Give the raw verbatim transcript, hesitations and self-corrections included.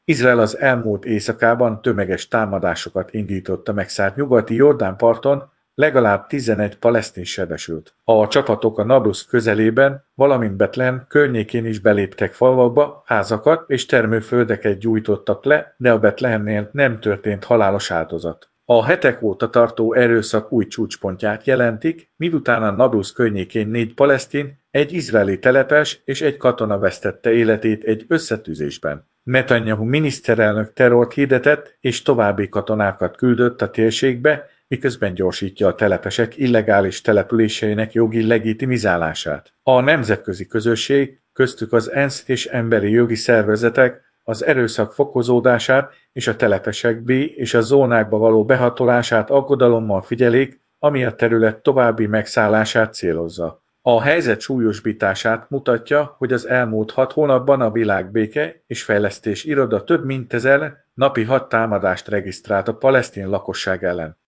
Izrael az elmúlt éjszakában tömeges támadásokat indított a megszállt nyugati Jordán parton, legalább tizenegy palesztin sebesült. A csapatok a Nablusz közelében, valamint Betlehem környékén is beléptek falvakba, házakat és termőföldeket gyújtottak le, de a Betlehemnél nem történt halálos áldozat. A hetek óta tartó erőszak új csúcspontját jelentik, miután a Nablusz környékén négy palesztin, egy izraeli telepes és egy katona vesztette életét egy összetűzésben. Netanyahu miniszterelnök terrort hirdetett és további katonákat küldött a térségbe, miközben gyorsítja a telepesek illegális településeinek jogi legitimizálását. A nemzetközi közösség, köztük az ENSZ és emberi jogi szervezetek az erőszak fokozódását és a telepesek B és a zónákba való behatolását aggodalommal figyelik, ami a terület további megszállását célozza. A helyzet súlyosbítását mutatja, hogy az elmúlt hat hónapban a Világbéke és Fejlesztés Iroda több mint ezer napi hat támadást regisztrált a palesztin lakosság ellen.